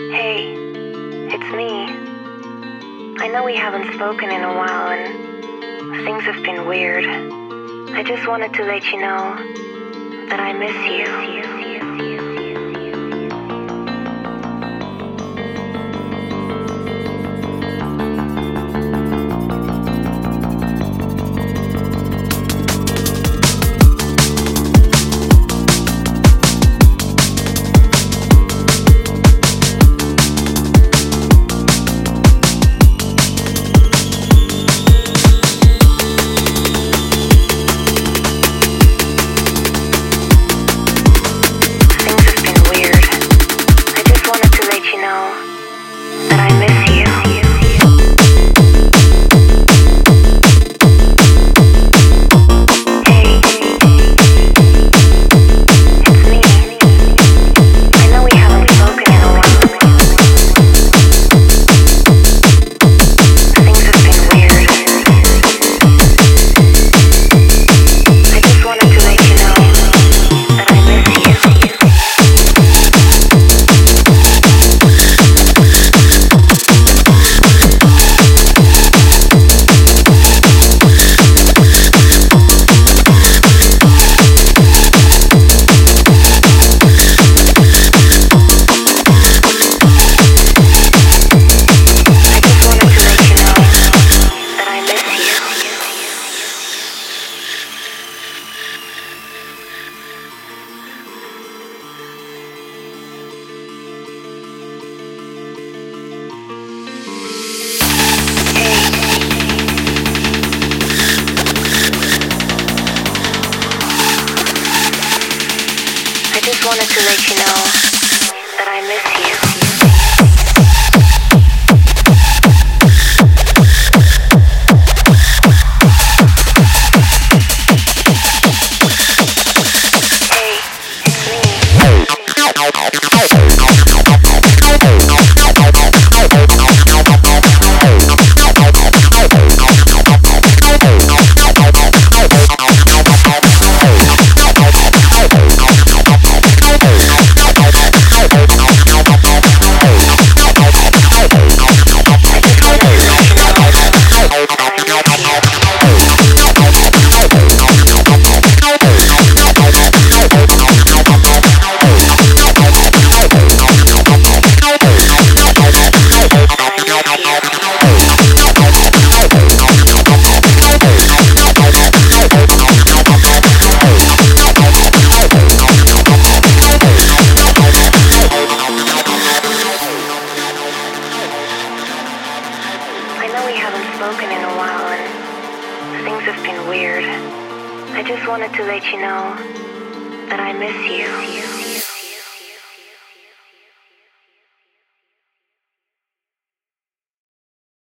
Hey, it's me. I know we haven't spoken in a while and things have been weird. I just wanted to let you know that I miss you. I just wanted to let you know that I miss you. I know we haven't spoken in a while and things have been weird. I just wanted to let you know that I miss you.